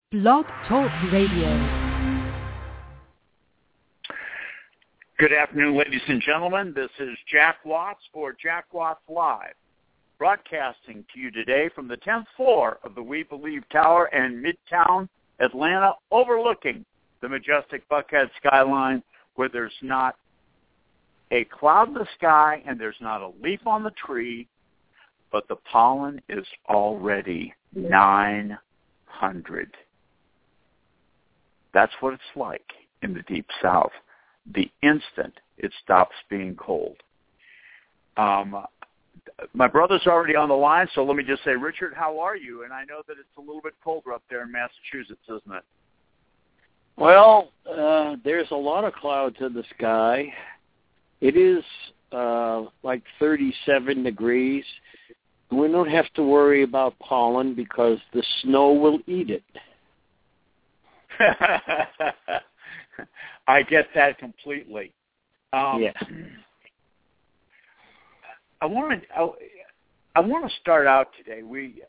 Blog Talk Radio. Good afternoon, ladies and gentlemen. This is Jack Watts for Jack Watts Live, broadcasting to you today from the 10th floor of the We Believe Tower in Midtown Atlanta, overlooking the majestic Buckhead skyline, where there's not a cloud in the sky and there's not a leaf on the tree, but the pollen is already 900. That's what it's like in the Deep South the instant it stops being cold. My brother's already on the line, so let me just say, Richard, how are you? And I know that it's a little bit colder up there in Massachusetts, isn't it? Well, there's a lot of clouds in the sky. It is like 37 degrees. We don't have to worry about pollen because the snow will eat it. I get that completely. Yeah. I want to start out today.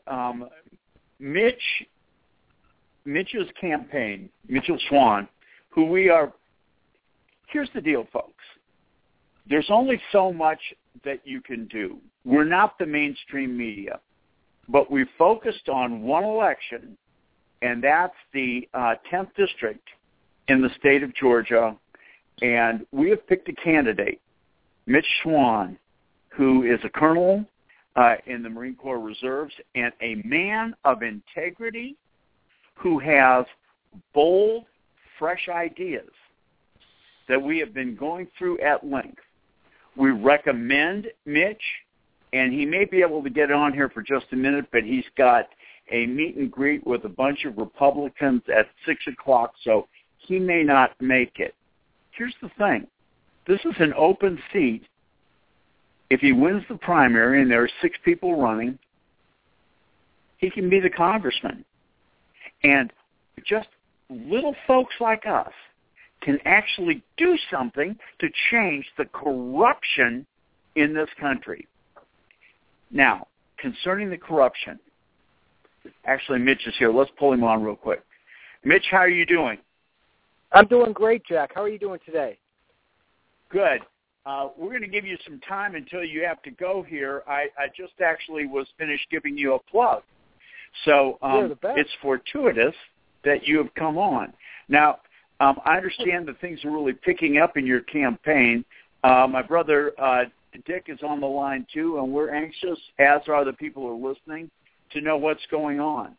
Mitch's campaign, Mitchell Swan, who we are. Here's the deal, folks. There's only so much that you can do. We're not the mainstream media, but we focused on one election, and that's the 10th district in the state of Georgia, and we have picked a candidate, Mitch Swan, who is a colonel in the Marine Corps Reserves and a man of integrity who has bold, fresh ideas that we have been going through at length. We recommend Mitch, and he may be able to get on here for just a minute, but he's got a meet and greet with a bunch of Republicans at 6 o'clock, so he may not make it. Here's the thing. This is an open seat. If he wins the primary and there are 6 people running, he can be the congressman. And just little folks like us can actually do something to change the corruption in this country. Now, concerning the corruption, actually, Mitch is here. Let's pull him on real quick. Mitch, how are you doing? I'm doing great, Jack. How are you doing today? Good. We're going to give you some time until you have to go here. I just actually was finished giving you a plug. So it's fortuitous that you have come on. Now, I understand that things are really picking up in your campaign. My brother Dick is on the line, too, and we're anxious, as are the people who are listening, to know what's going on.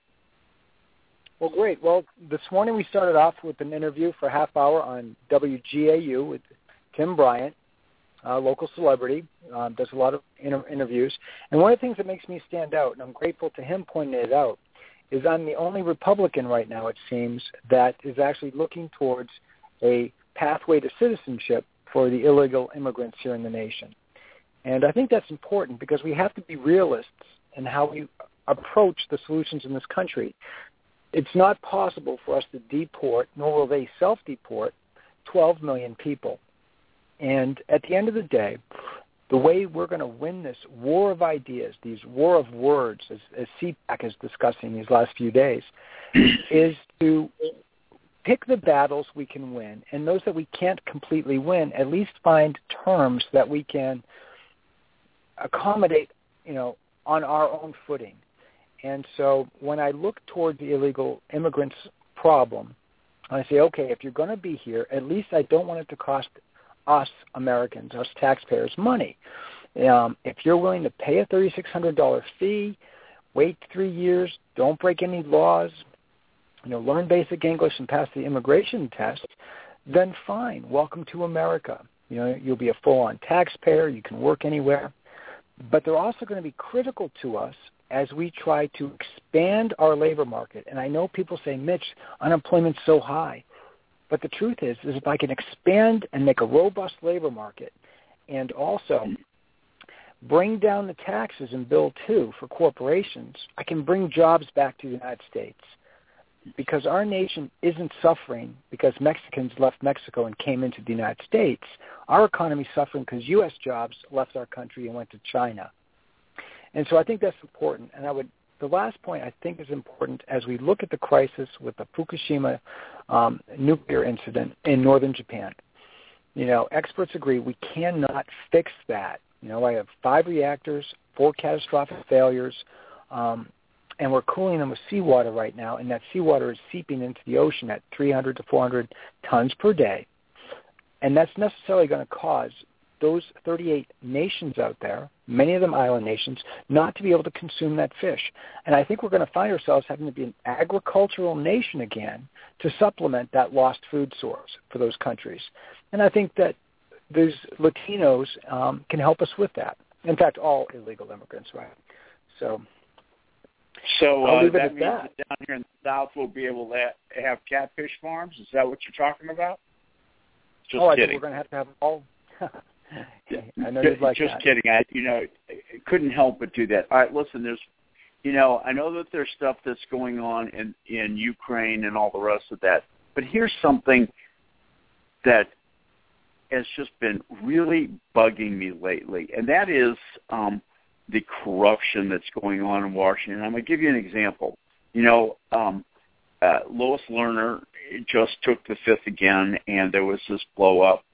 Well, great. Well, this morning we started off with an interview for a half hour on WGAU with Tim Bryant, a local celebrity, does a lot of interviews. And one of the things that makes me stand out, and I'm grateful to him pointing it out, is I'm the only Republican right now, it seems, that is actually looking towards a pathway to citizenship for the illegal immigrants here in the nation. And I think that's important because we have to be realists in how we approach the solutions in this country. It's not possible for us to deport, nor will they self-deport, 12 million people. And at the end of the day, the way we're going to win this war of ideas, these war of words, as CPAC is discussing these last few days, is to pick the battles we can win, and those that we can't completely win, at least find terms that we can accommodate, on our own footing. And so when I look toward the illegal immigrants problem, I say, okay, if you're going to be here, at least I don't want it to cost us Americans, us taxpayers, money. If you're willing to pay a $3,600 fee, wait 3 years, don't break any laws, learn basic English and pass the immigration test, then fine, welcome to America. You'll be a full-on taxpayer, you can work anywhere. But they're also going to be critical to us as we try to expand our labor market. And I know people say, Mitch, unemployment's so high. But the truth is if I can expand and make a robust labor market and also bring down the taxes in Bill 2 for corporations, I can bring jobs back to the United States. Because our nation isn't suffering because Mexicans left Mexico and came into the United States. Our economy is suffering because U.S. jobs left our country and went to China. And so I think that's important. And I would the last point I think is important as we look at the crisis with the Fukushima nuclear incident in northern Japan. Experts agree we cannot fix that. I have 5 reactors, 4 catastrophic failures, and we're cooling them with seawater right now, and that seawater is seeping into the ocean at 300 to 400 tons per day. And that's necessarily going to cause those 38 nations out there, many of them island nations, not to be able to consume that fish. And I think we're going to find ourselves having to be an agricultural nation again to supplement that lost food source for those countries. And I think that these Latinos can help us with that. In fact, all illegal immigrants, right? So I'll leave it at that. Down here in the South we'll be able to have catfish farms? Is that what you're talking about? Just I kidding. think we're going to have all. I know you'd like just that. kidding. I couldn't help but do that. All right, listen, there's, I know that there's stuff that's going on in Ukraine and all the rest of that, but here's something that has just been really bugging me lately, and that is the corruption that's going on in Washington. I'm going to give you an example. Lois Lerner just took the fifth again, and there was this blow-up,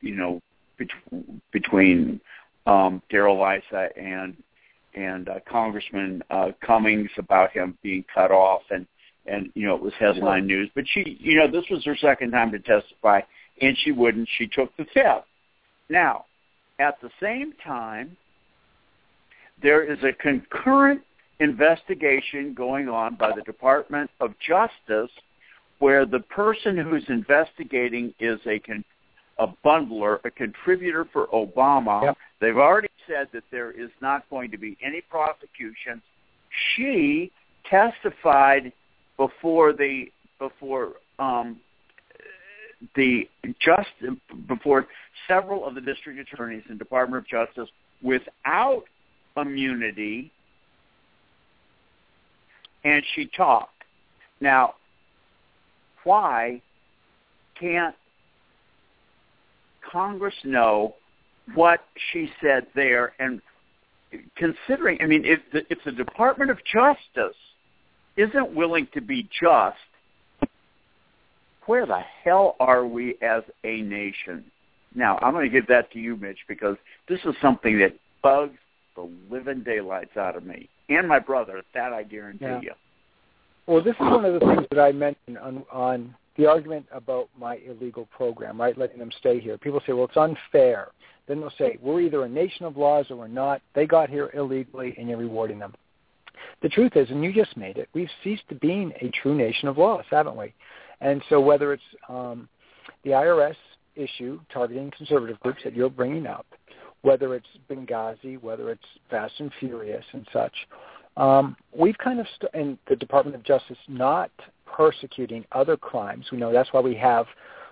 between Darrell Issa and Congressman Cummings about him being cut off, and it was headline news. But she, this was her second time to testify, and she wouldn't. She took the fifth. Now, at the same time, there is a concurrent investigation going on by the Department of Justice where the person who's investigating is a bundler, a contributor for Obama. Yep. They've already said that there is not going to be any prosecution. She testified before several of the district attorneys in the Department of Justice without immunity, and she talked. Now, why can't Congress know what she said there? And considering, if the Department of Justice isn't willing to be just, where the hell are we as a nation? Now, I'm going to give that to you, Mitch, because this is something that bugs the living daylights out of me and my brother. That I guarantee you. Well, this is one of the things that I mentioned on the argument about my illegal program, right, letting them stay here. People say, well, it's unfair. Then they'll say, we're either a nation of laws or we're not. They got here illegally, and you're rewarding them. The truth is, and you just made it, we've ceased to being a true nation of laws, haven't we? And so whether it's the IRS issue targeting conservative groups that you're bringing up, whether it's Benghazi, whether it's Fast and Furious and such, we've kind of, in the Department of Justice, not persecuting other crimes. We know that's why we have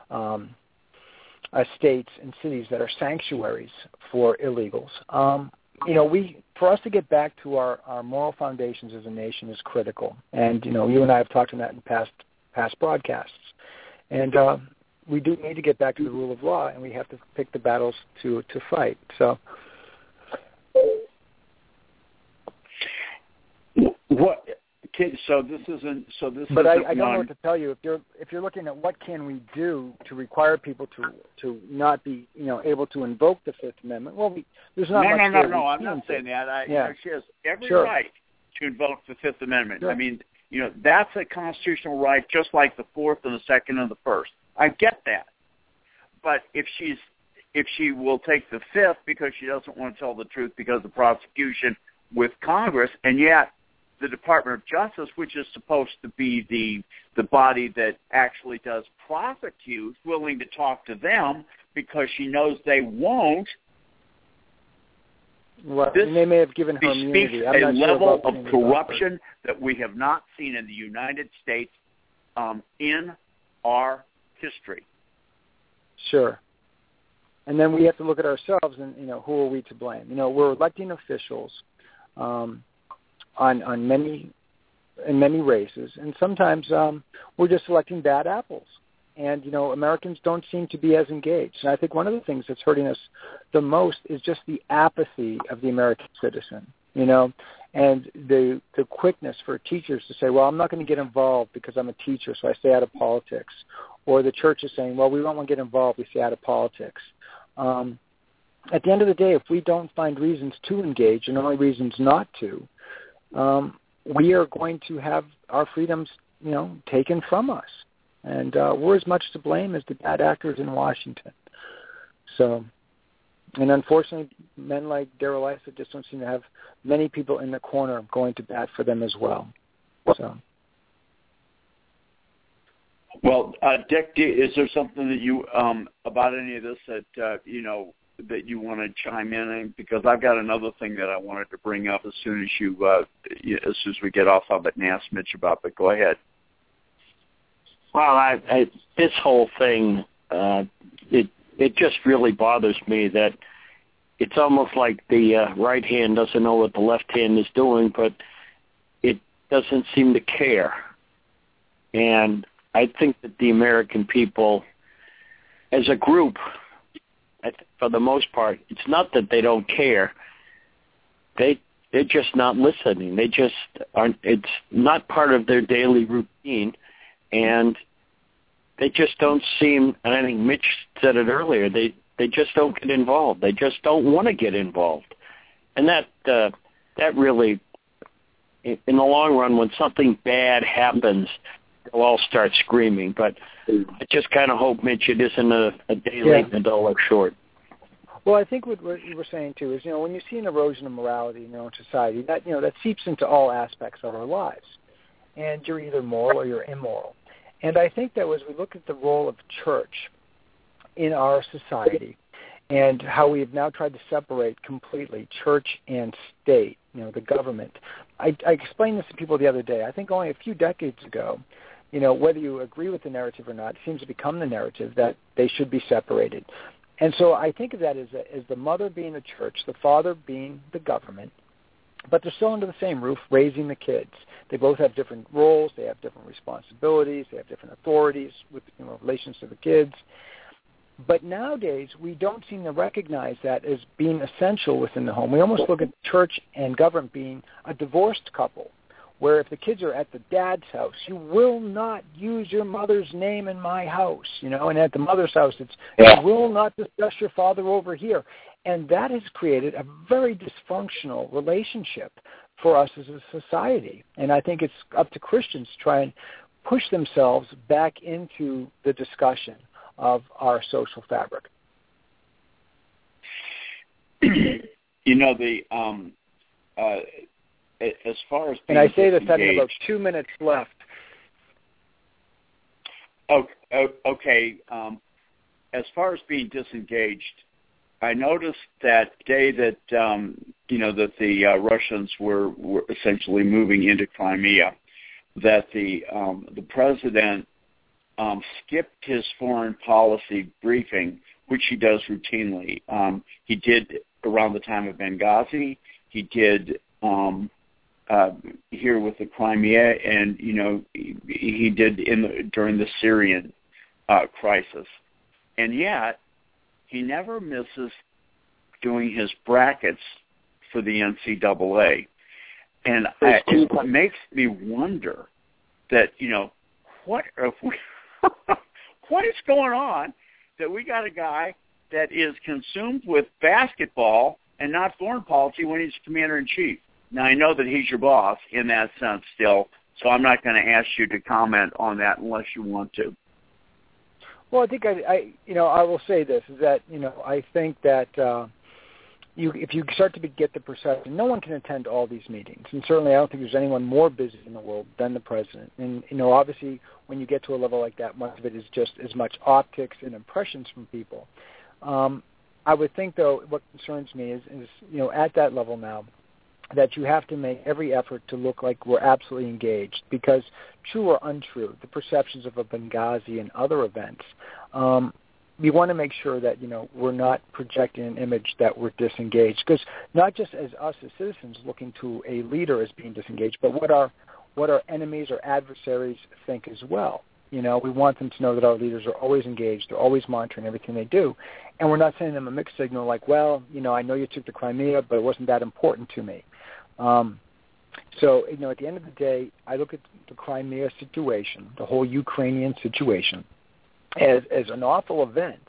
states and cities that are sanctuaries for illegals. For us to get back to our moral foundations as a nation is critical. And, you and I have talked on that in past broadcasts. And we do need to get back to the rule of law, and we have to pick the battles to fight. So, what? Okay, so this isn't. So this. But I don't know what to tell you. If you're looking at what can we do to require people to not be able to invoke the Fifth Amendment, well, there's not much. No. I'm not saying that. She has every right to invoke the Fifth Amendment. Sure. That's a constitutional right, just like the Fourth and the Second and the First. I get that. But if she will take the Fifth because she doesn't want to tell the truth because of the prosecution with Congress, and yet the Department of Justice, which is supposed to be the body that actually does prosecute, willing to talk to them because she knows they won't. Well, they may have given her immunity. I'm not sure level of corruption that we have not seen in the United States in our history. Sure. And then we have to look at ourselves and, who are we to blame? We're electing officials in many races, and sometimes we're just electing bad apples. And, Americans don't seem to be as engaged. And I think one of the things that's hurting us the most is just the apathy of the American citizen, And the quickness for teachers to say, well, I'm not going to get involved because I'm a teacher, so I stay out of politics. Or the church is saying, well, we don't want to get involved, we stay out of politics. At the end of the day, if we don't find reasons to engage and only reasons not to, we are going to have our freedoms, taken from us. And we're as much to blame as the bad actors in Washington. So, and unfortunately, men like Darrell Issa just don't seem to have many people in the corner going to bat for them as well. So. Well, Dick, is there something that you about any of this that that you want to chime in? Because I've got another thing that I wanted to bring up as soon as we get off of it and ask Mitch about. But go ahead. Well, this whole thing, it just really bothers me that it's almost like the right hand doesn't know what the left hand is doing, but it doesn't seem to care. And I think that the American people, as a group, for the most part, it's not that they don't care. They're just not listening. They just aren't. It's not part of their daily routine, and they just don't seem. And I think Mitch said it earlier. They just don't get involved. They just don't want to get involved, and that really, in the long run, when something bad happens, they'll all start screaming. But I just kind of hope, Mitch, it isn't a day late and a dollar short. Well, I think what you were saying too is, when you see an erosion of morality in society, that that seeps into all aspects of our lives, and you're either moral or you're immoral. And I think that as we look at the role of church in our society, and how we have now tried to separate completely church and state, the government. I explained this to people the other day. I think only a few decades ago, whether you agree with the narrative or not, it seems to become the narrative that they should be separated. And so I think of that as the mother being the church, the father being the government, but they're still under the same roof raising the kids. They both have different roles. They have different responsibilities. They have different authorities with relations to the kids. But nowadays, we don't seem to recognize that as being essential within the home. We almost look at church and government being a divorced couple, where if the kids are at the dad's house, you will not use your mother's name in my house, and at the mother's house, it's you will not discuss your father over here. And that has created a very dysfunctional relationship for us as a society. And I think it's up to Christians to try and push themselves back into the discussion of our social fabric. As far as being and I say this disengaged, having about 2 minutes left. Okay. As far as being disengaged, I noticed that day that that the Russians were essentially moving into Crimea, that the president skipped his foreign policy briefing, which he does routinely. He did around the time of Benghazi. He did here with the Crimea, and he did during the Syrian crisis, and yet he never misses doing his brackets for the NCAA, and it makes me wonder that what is going on that we got a guy that is consumed with basketball and not foreign policy when he's commander-in-chief. Now, I know that he's your boss in that sense still, so I'm not going to ask you to comment on that unless you want to. Well, I think I will say this, is that, I think that if you start to get the perception, no one can attend all these meetings. And certainly I don't think there's anyone more busy in the world than the president. And, obviously when you get to a level like that, much of it is just as much optics and impressions from people. I would think, though, what concerns me is at that level now, that you have to make every effort to look like we're absolutely engaged, because true or untrue, the perceptions of a Benghazi and other events, we want to make sure that, we're not projecting an image that we're disengaged, because not just as us as citizens looking to a leader as being disengaged, but what our enemies or adversaries think as well. We want them to know that our leaders are always engaged, they're always monitoring everything they do, and we're not sending them a mixed signal like, well, I know you took the Crimea, but it wasn't that important to me. So, at the end of the day, I look at the Crimea situation, the whole Ukrainian situation, as an awful event.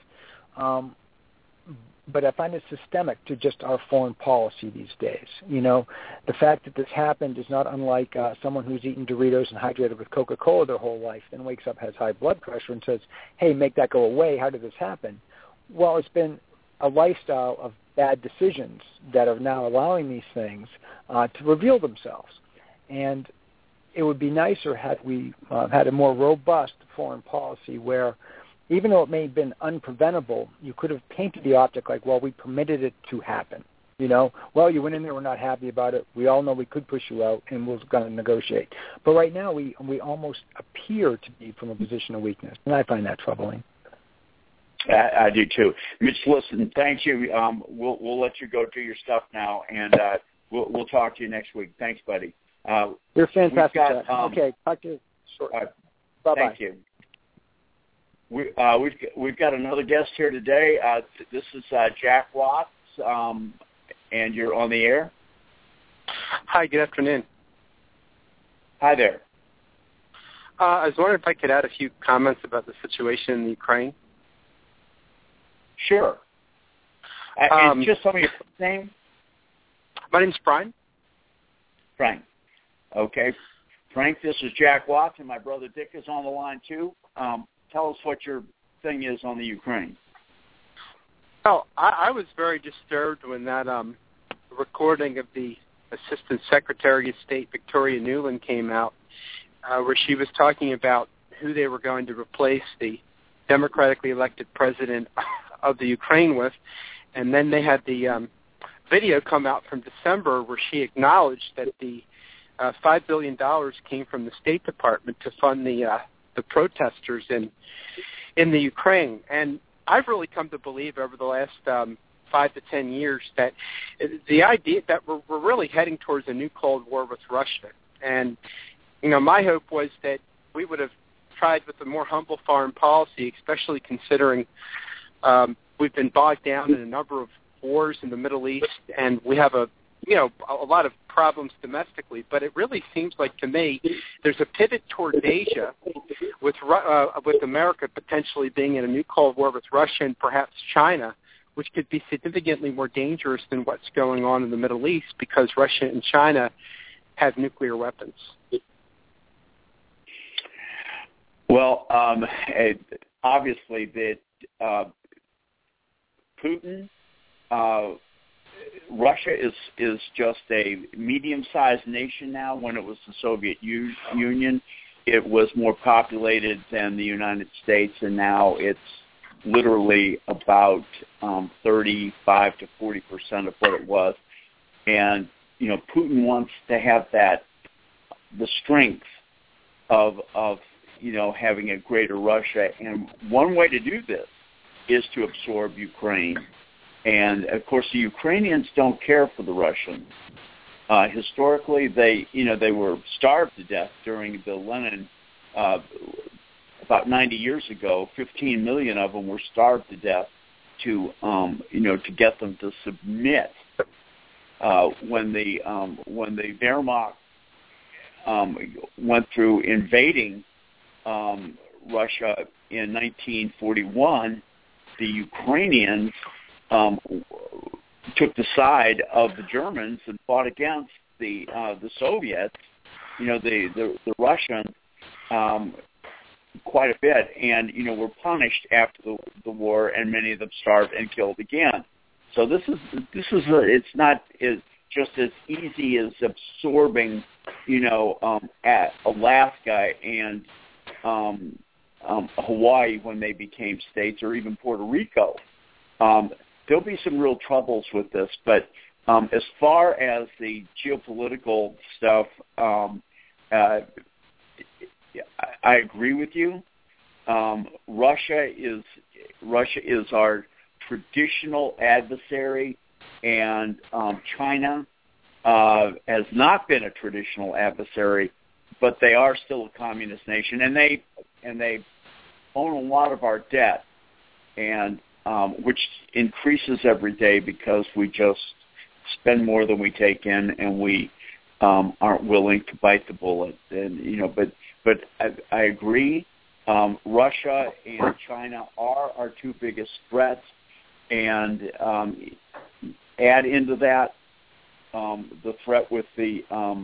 But I find it systemic to just our foreign policy these days. The fact that this happened is not unlike someone who's eaten Doritos and hydrated with Coca-Cola their whole life, then wakes up, has high blood pressure, and says, hey, make that go away. How did this happen? Well, it's been a lifestyle of bad decisions that are now allowing these things to reveal themselves. And it would be nicer had we had a more robust foreign policy where, even though it may have been unpreventable, you could have painted the optic like, well, we permitted it to happen. Well, you went in there, we're not happy about it. We all know we could push you out, and we're going to negotiate. But right now, we almost appear to be from a position of weakness, and I find that troubling. I do too. Mitch, listen, thank you. We'll let you go do your stuff now, and we'll talk to you next week. Thanks, buddy. You're fantastic. Okay, talk to you shortly. Bye-bye. Thank you. We've got another guest here today. This is Jack Watts, and you're on the air. Hi, good afternoon. Hi there. I was wondering if I could add a few comments about the situation in Ukraine. Sure. And just tell me your first name. My name's Brian. Frank. Okay. Frank, this is Jack Watts, and my brother Dick is on the line too. Tell us what your thing is on the Ukraine. Oh, I was very disturbed when that recording of the Assistant Secretary of State Victoria Nuland came out, where she was talking about who they were going to replace the democratically elected president of the Ukraine with, and then they had the video come out from December where she acknowledged that the $5 billion came from the State Department to fund the protesters in the Ukraine. And I've really come to believe over the last 5 to 10 years that the idea that we're really heading towards a new Cold War with Russia. And, my hope was that we would have tried with a more humble foreign policy, especially considering we've been bogged down in a number of wars in the Middle East, and we have a lot of problems domestically. But it really seems like to me there's a pivot towards Asia, with America potentially being in a new Cold War with Russia and perhaps China, which could be significantly more dangerous than what's going on in the Middle East because Russia and China have nuclear weapons. Well, obviously that Putin, Russia is just a medium-sized nation now. When it was the Soviet Union, it was more populated than the United States, and now it's literally about 35 to 40% of what it was. And Putin wants to have the strength of having a greater Russia, and one way to do this is to absorb Ukraine. And of course, the Ukrainians don't care for the Russians. Historically, they were starved to death during the Lenin. About 90 years ago, 15 million of them were starved to death to get them to submit. When the Wehrmacht went through invading Russia in 1941, the Ukrainians took the side of the Germans and fought against the Soviets, the Russians, quite a bit, and were punished after the war, and many of them starved and killed again. So this is it's not just as easy as absorbing at Alaska and Hawaii when they became states, or even Puerto Rico. There'll be some real troubles with this, but as far as the geopolitical stuff, I agree with you. Russia is our traditional adversary, and China has not been a traditional adversary, but they are still a communist nation, and they own a lot of our debt, and which increases every day because we just spend more than we take in, and we aren't willing to bite the bullet. And but I agree. Russia and China are our two biggest threats, and add into that the threat with the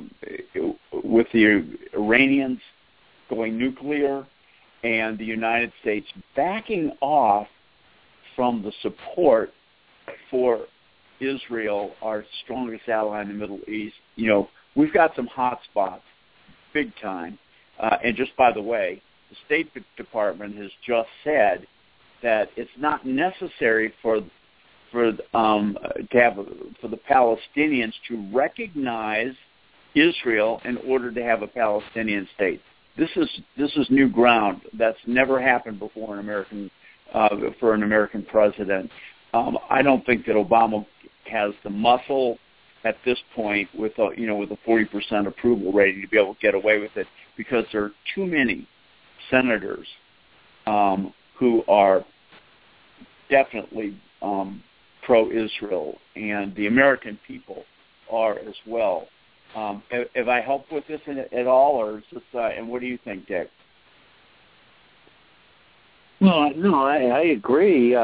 Iranians going nuclear, and the United States backing off from the support for Israel, our strongest ally in the Middle East. We've got some hot spots, big time. And just by the way, the State Department has just said that it's not necessary for the Palestinians to recognize Israel in order to have a Palestinian state. This is new ground. That's never happened before for an American president. I don't think that Obama has the muscle at this point with a 40% approval rating to be able to get away with it, because there are too many senators who are definitely pro-Israel, and the American people are as well. Have I helped with this at all, or is this? And what do you think, Dick? Well, no, I agree.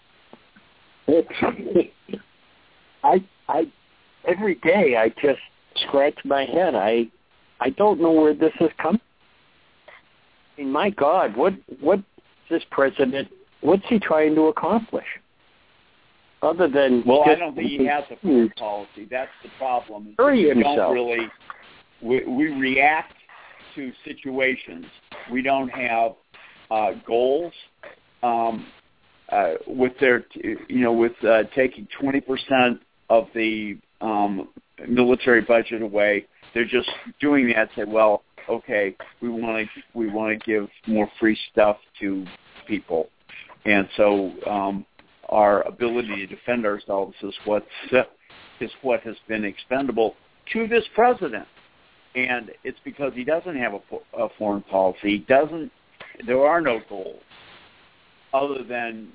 I every day I just scratch my head. I don't know where this is coming. I mean, my God, what this president? What's he trying to accomplish? Other than I don't think he has a foreign policy. That's the problem. We react to situations. We don't have goals. With taking 20% of the military budget away, they're just doing that. Say, well, okay, we want to give more free stuff to people, and so our ability to defend ourselves is what has been expendable to this president, and it's because he doesn't have a foreign policy. There are no goals other than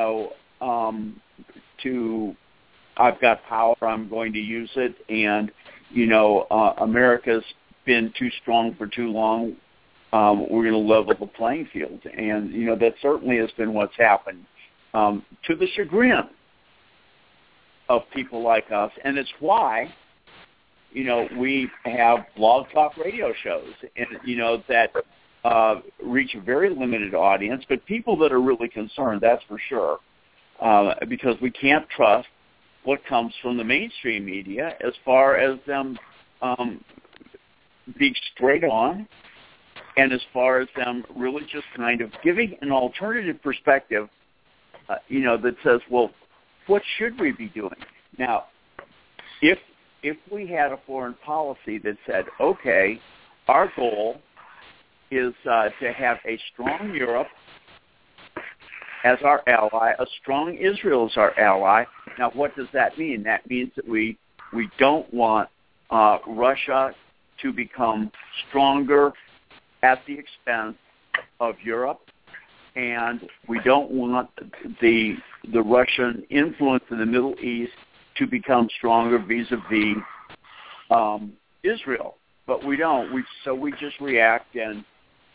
I've got power, I'm going to use it, and America's been too strong for too long. We're going to level the playing field, and that certainly has been what's happened. To the chagrin of people like us. And it's why, we have blog talk radio shows and, that reach a very limited audience, but people that are really concerned, that's for sure, because we can't trust what comes from the mainstream media as far as them being straight on, and as far as them really just kind of giving an alternative perspective that says, well, what should we be doing? Now, if we had a foreign policy that said, okay, our goal is to have a strong Europe as our ally, a strong Israel as our ally. Now, what does that mean? That means that we don't want Russia to become stronger at the expense of Europe, and we don't want the Russian influence in the Middle East to become stronger vis-a-vis Israel. But we don't. We just react, and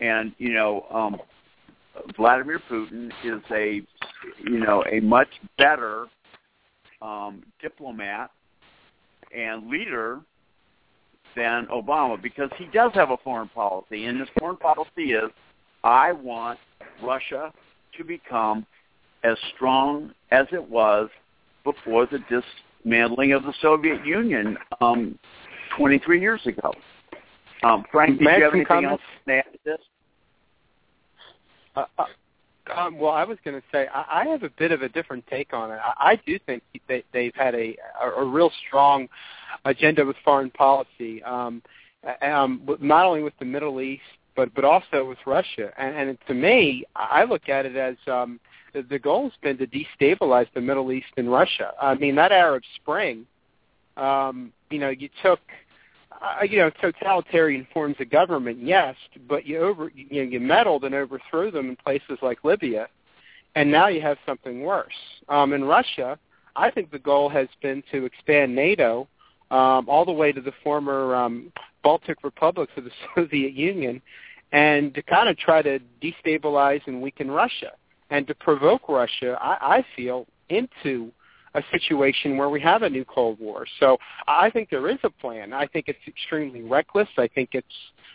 Vladimir Putin is a much better diplomat and leader than Obama, because he does have a foreign policy, and his foreign policy is, I want Russia to become as strong as it was before the dismantling of the Soviet Union 23 years ago. Frank, did you have anything else to add to this? Well, I was going to say I have a bit of a different take on it. I do think they've had a real strong agenda with foreign policy, not only with the Middle East, but also with Russia. And to me, I look at it as the goal has been to destabilize the Middle East and Russia. I mean, that Arab Spring, you took totalitarian forms of government, yes, but you meddled and overthrew them in places like Libya, and now you have something worse. In Russia, I think the goal has been to expand NATO all the way to the former Baltic republics of the Soviet Union, and to kind of try to destabilize and weaken Russia, and to provoke Russia, I feel, into a situation where we have a new Cold War. So I think there is a plan. I think it's extremely reckless. I think it's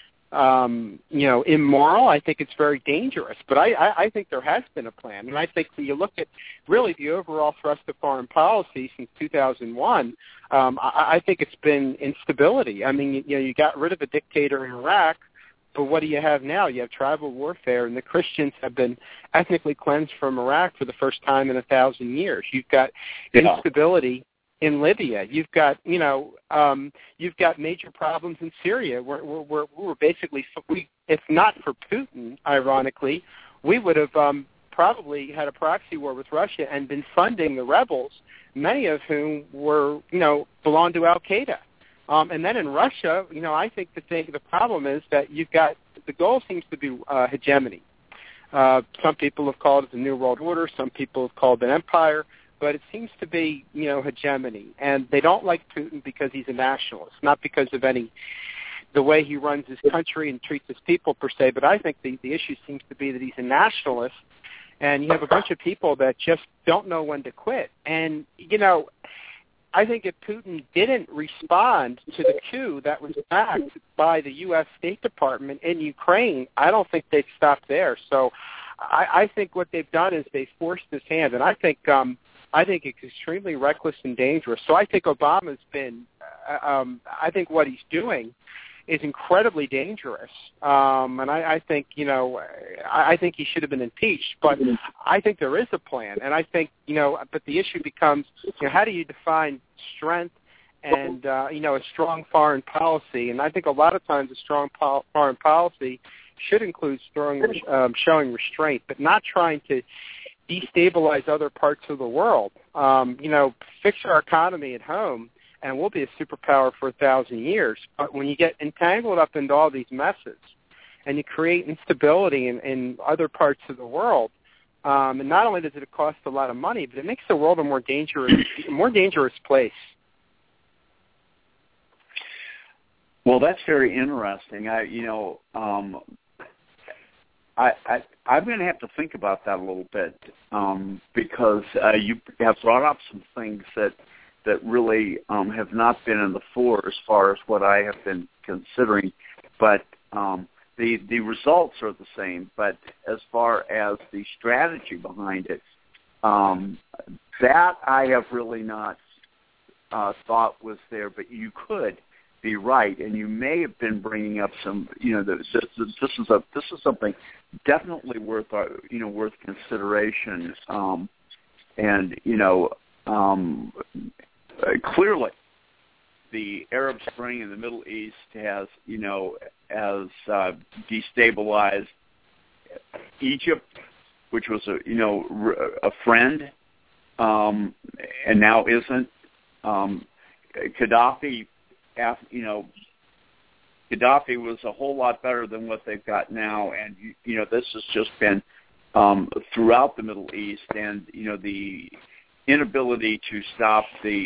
immoral. I think it's very dangerous. But I think there has been a plan. And I think when you look at really the overall thrust of foreign policy since 2001, I think it's been instability. I mean, you got rid of a dictator in Iraq, but what do you have now? You have tribal warfare, and the Christians have been ethnically cleansed from Iraq for the first time in 1,000 years. You've got instability in Libya. You've got major problems in Syria. We're basically, if not for Putin, ironically, we would have probably had a proxy war with Russia and been funding the rebels, many of whom were, belonged to Al Qaeda. And then in Russia, I think the problem is that you've got, the goal seems to be hegemony. Some people have called it the New World Order. Some people have called it empire. But it seems to be, hegemony. And they don't like Putin because he's a nationalist, not because of the way he runs his country and treats his people per se. But I think the issue seems to be that he's a nationalist. And you have a bunch of people that just don't know when to quit. And, I think if Putin didn't respond to the coup that was backed by the U.S. State Department in Ukraine, I don't think they'd stop there. So I think what they've done is they forced his hand, and I think it's extremely reckless and dangerous. So I think Obama's been, I think what he's doing is incredibly dangerous, and I think I think he should have been impeached. But I think there is a plan, and I think but the issue becomes how do you define strength and a strong foreign policy? And I think a lot of times a strong foreign policy should include showing restraint, but not trying to destabilize other parts of the world. Fix our economy at home, and we'll be a superpower for 1,000 years. But when you get entangled up into all these messes and you create instability in other parts of the world, and not only does it cost a lot of money, but it makes the world a more dangerous place. Well, that's very interesting. I'm going to have to think about that a little bit because you have brought up some things that really have not been in the fore as far as what I have been considering, but the results are the same. But as far as the strategy behind it, that I have really not thought was there. But you could be right, and you may have been bringing up some. This is something definitely worth consideration, and clearly, the Arab Spring in the Middle East has destabilized Egypt, which was a friend, and now isn't. Gaddafi, Gaddafi was a whole lot better than what they've got now, and this has just been throughout the Middle East, and the inability to stop the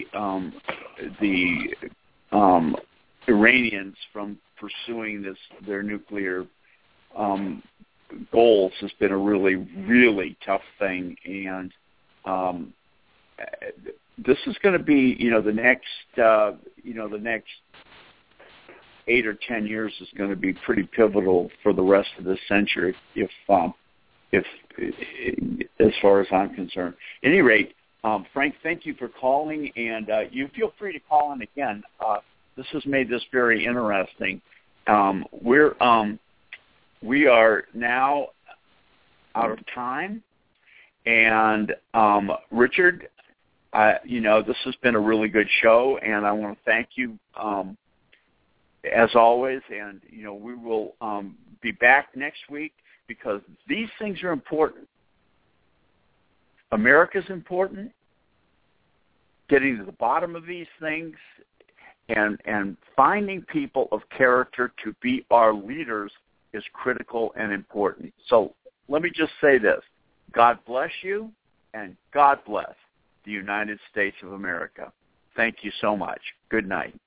Iranians from pursuing their nuclear goals has been a really, really tough thing, and this is going to be the next 8 or 10 years is going to be pretty pivotal for the rest of this century, if as far as I'm concerned. At any rate, Frank, thank you for calling, and you feel free to call in again. This has made this very interesting. We are now out of time, and Richard, this has been a really good show, and I want to thank you as always. And we will be back next week because these things are important. America's important. Getting to the bottom of these things and finding people of character to be our leaders is critical and important. So let me just say this. God bless you, and God bless the United States of America. Thank you so much. Good night.